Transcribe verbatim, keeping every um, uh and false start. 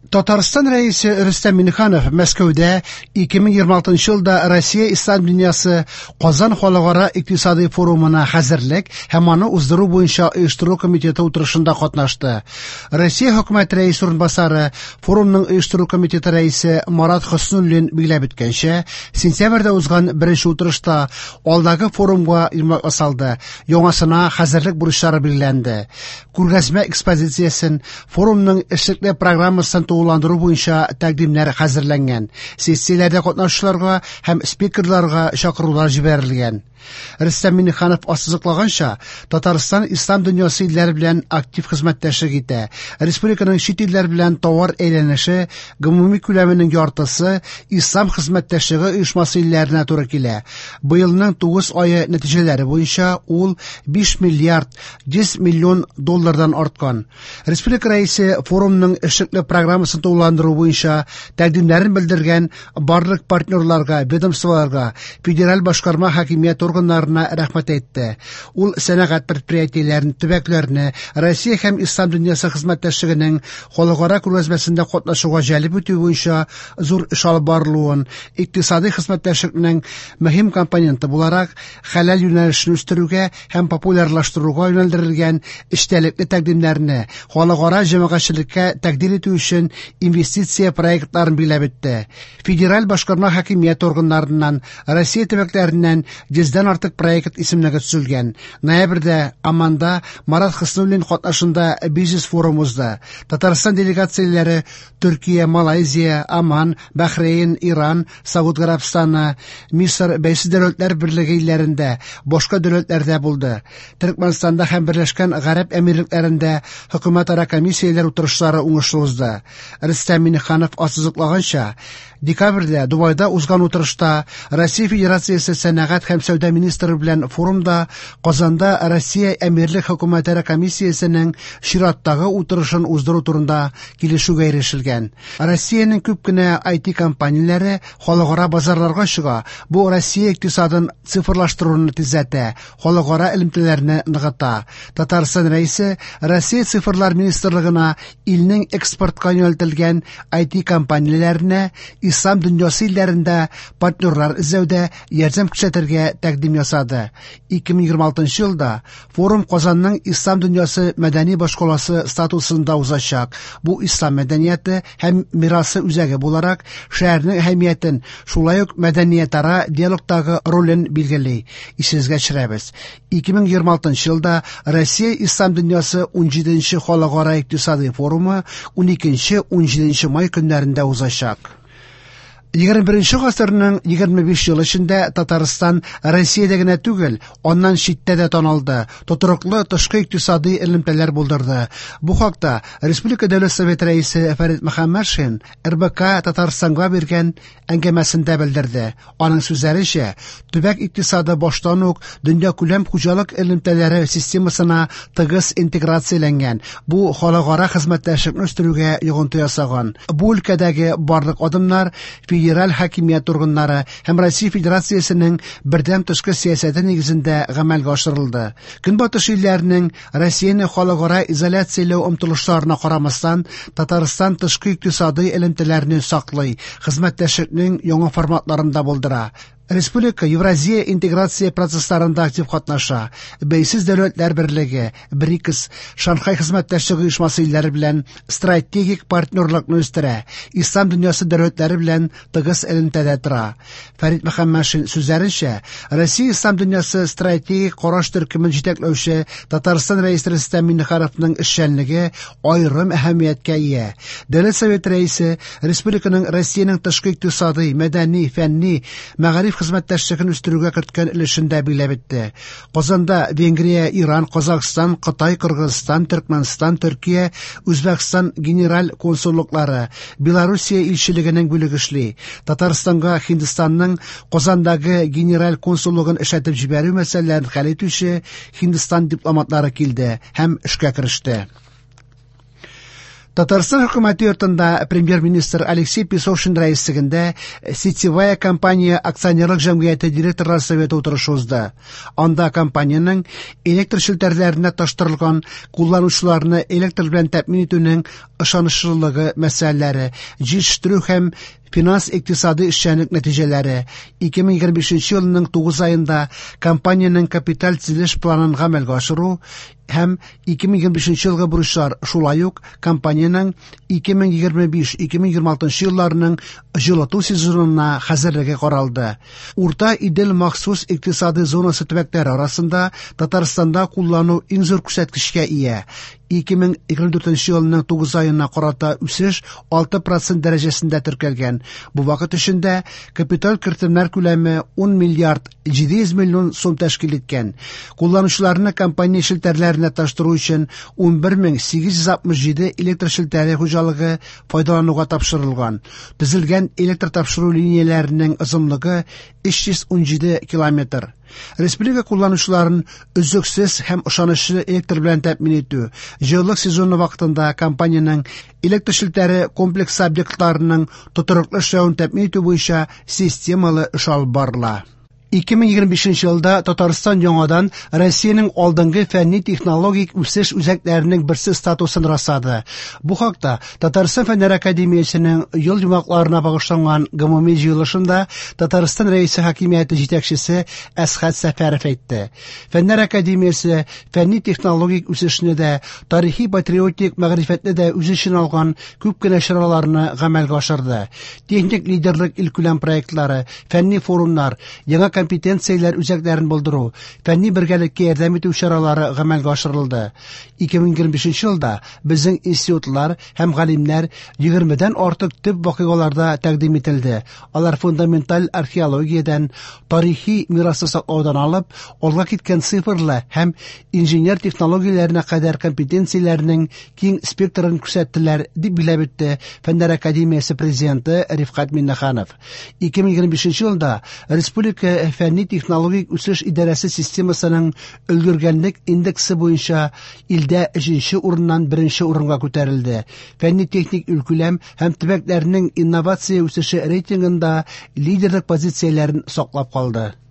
Татарстан рәисе Рөстәм Миңнеханов Мәскәүдә ике мең егерме алтынчы елда Россия ислам дөньясы Казан халыкара икътисади форумына хәзерлек һәм аны уздыру буенча оештыру комитеты утырышында катнашты. Россия хөкүмәт рәисе орынбасары форумның оештыру комитеты рәисе Марат Хөснуллин билгеләп үткәнчә, сентябрьдә узган беренче утырышта алдагы форумга йомгак ясалды, яңасына хәзерлек бурычлары билгеләнде. Күргәзмә экспозициясен, форумның эшлекле программасын тулыландыру буенча тәкъдимнәр хәзерләнгән. Сессияләрдә катнашучыларга һәм спикерларга чакырулар җибәрелгән. Рөстәм Миңнеханов ассызыклаганча, Татарстан ислам дөньясы илләре белән актив хезмәттәшлек итә. Республиканың чит илләр белән товар әйләнеше гомуми күләменең яртысы ислам хезмәттәшлеге оешмасы илләренә туры килә. Быелның тугыз ае нәтиҗәләре буенча ул биш миллиард йөз миллион доллардан арткан. Республика рәисе форумның эшлекле программасын тулыландыру буенча тәкъдимнәрен белдергән барлык партнерларга, ведомстволарга, федераль башкарма хакимият органнарына рәхмәт әйтте. Ул сәнәгать предприятиеләрен, төбәкләрне Россия һәм ислам дөньясы хезмәттәшлегенең халыкара күргәзмәсендә катнашуга җәлеп итү буенча зур эш алып барылуын, икътисади хезмәттәшлекнең мөһим компоненты буларак хәләл юнәлешне үстерүгә һәм популярлаштыруга юнәлдерелгән эчтәлекле тәкъдимнәрне халыкара җәмәгатьчелеккә тәкъдим итү өчен инвестиция проектларын билгеләп үтте. Федераль башкарма хакимият органнарыннан, Россия төбәкләреннән йөздән артык проект исемлеге төзелгән. Ноябрьдә Амманда Марат Хөснуллин катнашында бизнес форум узды. Татарстан делегацияләре Төркия, Малайзия, Оман, Бахрейн, Иран, Сауд Арабстаны, Мисыр, Бәйсез дәүләтләр берлеге илләрендә, башка дәүләтләрдә булды. Төркмәнстанда һәм Берләшкән Гарәп Әмирлекләрендә хөкүмәт-ара комиссияләр утырышлары уңышлы узды. Рөстәм Миңнеханов ассызыклаганча, декабрьдә Дубайда узган утырышта Россия Федерациясе сәнәгать һәм сәүдә министры белән форумда Казанда Россия Әмирлек хөкүмәт-ара комиссиясенең чираттагы утырышын уздыру турында килешүгә ирешелгән. Россиянең күп кенә ай ти компанияләре халыкара базарларга чыга. Бу Россия икътисадын цифрлаштыруны тизәтә, халыкара элемтәләрне ныгыта. Татарстан рәисе Россия цифрлар министрлыгына илнең экспортка юнәлтелгән ай ти компанияләренә ислам дөньясы илләрендә партнерлар эзләүдә ярдәм күрсәтергә тәкъдим ясады. ике мең егерме алтынчы елда форум Казанның ислам дөньясы мәдәни башкаласы статусында узачак. Бу ислам мәдәнияте һәм мирасы үзәге буларак шәһәрнең әһәмиятен, шулай ук мәдәниятара диалогтагы ролен билгели. Исегезгә төшерәбез. ике мең егерме алтынчы елда Россия ислам дөньясы унҗиденче халыкара икътисади форумы уникенче - унҗиденче май көннәрендә узачак. егерме беренче гасырның егерме биш ел эчендә Татарстан Россиядә генә түгел, аннан читтә дә таналды, тотрыклы тышкы икътисади элемтәләр булдырды. Бу хакта Республика Дәүләт Советы рәисе Фәрит Мөхәммәтшин эр бэ ка Татарстанга биргән әңгәмәсендә белдерде. Аның сүзләренчә, төбәк икътисады баштан ук дөнья күләм хуҗалык элемтәләре системасына тыгыз интеграцияләнгән. Бу халыкара хезмәттәшлекне үстерүгә йогынты ясаган. Бу өлкәдәге барлык адымнар федераль хакимият органнары һәм Россия Федерациясенең бердәм тышкы сәясәте нигезендә гамәлгә ашырылды. Көнбатыш илләренең Россияне халыкара изоляцияләү омтылышларына карамастан, Татарстан тышкы икътисади элемтәләрне саклый, хезмәттәшлекнең яңа форматларында булдыра. Республика Евразия интеграция процессларында актив катнаша. Бәйсез дәүләтләр берлеге, БРИКС, Шанхай хезмәттәшлеге оешмасы илләре белән стратегик партнерлыкны үстерә. Ислам дөньясы дәүләтләре белән тыгыз элемтәдә тора. Фәрит Мөхәммәтшин сүзләренчә, Россия ислам дөньясы стратегик караш төркемен җитәкләүче Татарстан рәисе Рөстәм Миңнехановның эшчәнлеге аерым әһәмияткә ия. Дәүләт Советы рәисе республиканың Россиянең тышкы икътисади, мәдәни, фәнни, мәгариф хезмәттәшлеген үстерүгә керткән өлешендә билгеләп үтте. Казанда Венгрия, Иран, Казакстан, Кытай, Кыргызстан, Төркмәнстан, Төркия, Үзбәкстан генераль консуллыклары, Белоруссия илчелегенең бүлеге эшли. Татарстанга Һиндстанның Казандагы генераль консуллыгын эшләтеп җибәрү мәсьәләләрен хәл итүче Һиндстан дипломатлары килде һәм эшкә кереште. Татарстан хөкүмәте йортында премьер-министр Алексей Песошин рәислегендә Сетевая компания акционерлык җәмгыяте директорлар советы утырышы узды. Анда компаниянең электр челтәрләренә таштырылган кулланучыларны электр белән тәэмин итүнең ышанычлылыгы мәсьәләләре, җитештерү һәм финанс-икътисади эшчәнлек нәтиҗәләре, ике мең егерме бишенче елның тугыз аенда компаниянең капиталь төзелеш планын гамәлгә ашыру һәм ике мең егерме бишенче елгы бурычлар, шулай ук компаниянең ике мең егерме биш - ике мең егерме алтынчы елларның җылыту сезонына хәзерлеге каралды. Урта Идел махсус икътисади зонасы төбәкләре арасында Татарстанда куллану иң зур күрсәткечкә ия. ике мең егерме дүртенче елның тугыз аена карата үсеш алты процент дәрәҗәсендә теркәлгән. Бу вакыт эчендә капиталь кертемнәр күләме ун миллиард җиде йөз миллион сум тәшкил иткән. Кулланучыларны компания челтәрләренә таштыру өчен ун бер мең сигез йөз алтмыш җиде электр челтәре хуҗалыгы файдалануга тапшырылган. Төзелгән электр тапшыру линияләренең озынлыгы өч йөз ун җиде километр. Республика кулланучыларын өзөксез һәм ышанычлы электр белән тәэмин итү, җылылык сезоны вакытында компаниянең электр челтәре комплексы объектларының тотрыклы эшләвен тәэмин итү буенча системалы эш алып барыла. ике мең егерме бишенче елда Татарстан яңадан Россиянең алдынгы фәнни-технологик үсеш үзәкләренең берсе статусын раслады. Бу хакта Татарстан Фәннәр академиясенең ел йомгакларына багышланган гомуми җыелышында Татарстан рәисе хакимияте җитәкчесе Әсхәт Сәфәров әйтте. Фәннәр академиясе фәнни-технологик үсешне дә, тарихи-патриотик мәгърифәтне дә үз эченә алган күп кенә чараларны гамәлгә ашырды. Техник лидерлык илкүләм проектлары, фәнни форумнар, яңа компетенцияләр үзәкләрен булдыру, фәнни бергәлеккә ярдәм итү чаралары гамәлгә ашырылды. ике мең егерме бишенче елда безнең институтлар һәм галимнәр егермедән артык төп вакыйгаларда тәкъдим ителде. Алар фундаменталь археологиядән, тарихи мирасны саклаудан алып, алга киткән цифрлы һәм инженер технологияләренә кадәр компетенцияләрнең киң спектрын күрсәттеләр, дип билгеләп үтте Фәннәр академиясе президенты Рифкать Миннеханов. ике мең егерме бишенче елда республика фәнни-технологик үсеш идарәсе системасының өлгергәнлек индексы буенча илдә өченче урыннан беренче урынга күтәрелде. Фәнни-техник өлкүләм һәм төбәкләрнең инновация үсеше рейтингында лидерлык позицияләрен саклап калды.